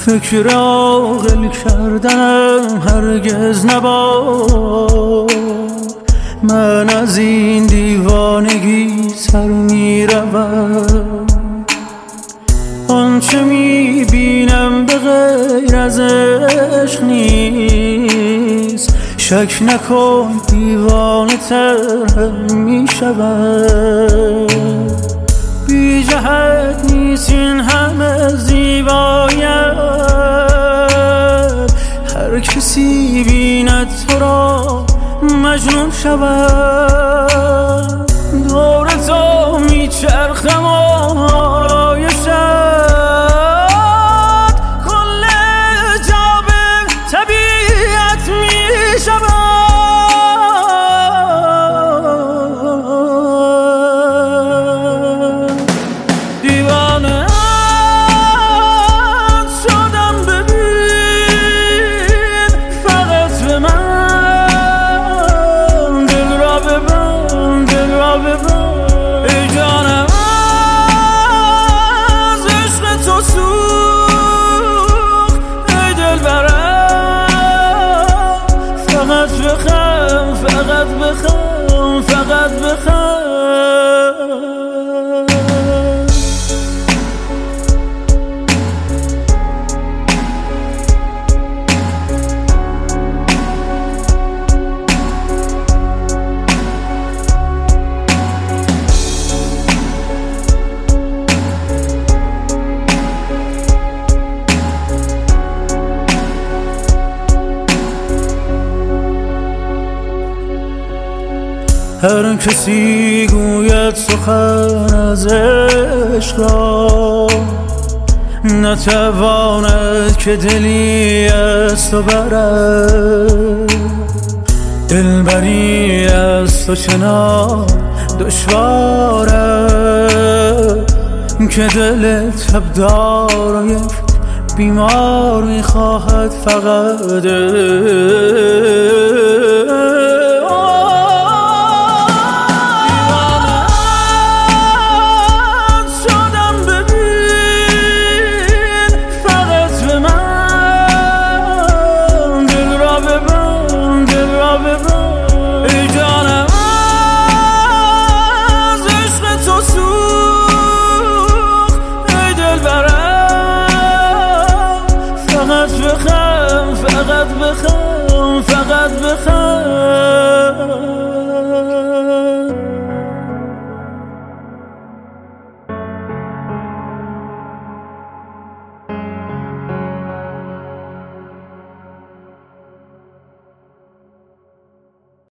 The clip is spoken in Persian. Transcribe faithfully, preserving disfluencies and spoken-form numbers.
فکر عاقل کردنم هرگز نباد. من از این دیوانگی سر میروم، آنچه میبینم به غیر از عشق نیست. شک نکن دیوانه تر میشوم، بی جهت نیست این همه زیبایت. هر کسی بیند تو را مجنون شود. دور تو میچرخم آرایشت، کل جا به طبیعت میشود. دیوانه شدم ببین فقط به من، دل را ببند دل را ببند ای جانم. از عشق تو سوخت ای دلبرم، فقط بخم فقط بخم فقط بخم. هر کسی گوید سخن از عشق را، نتواند که دلی از تو برد. دلبری از تو چنان دشواره که دل تبدار و یک بیمار میخواهد فقط. ای جانم از عشق تو سوخت ای دلبرم، فقط بخم فقط بخم فقط بخم.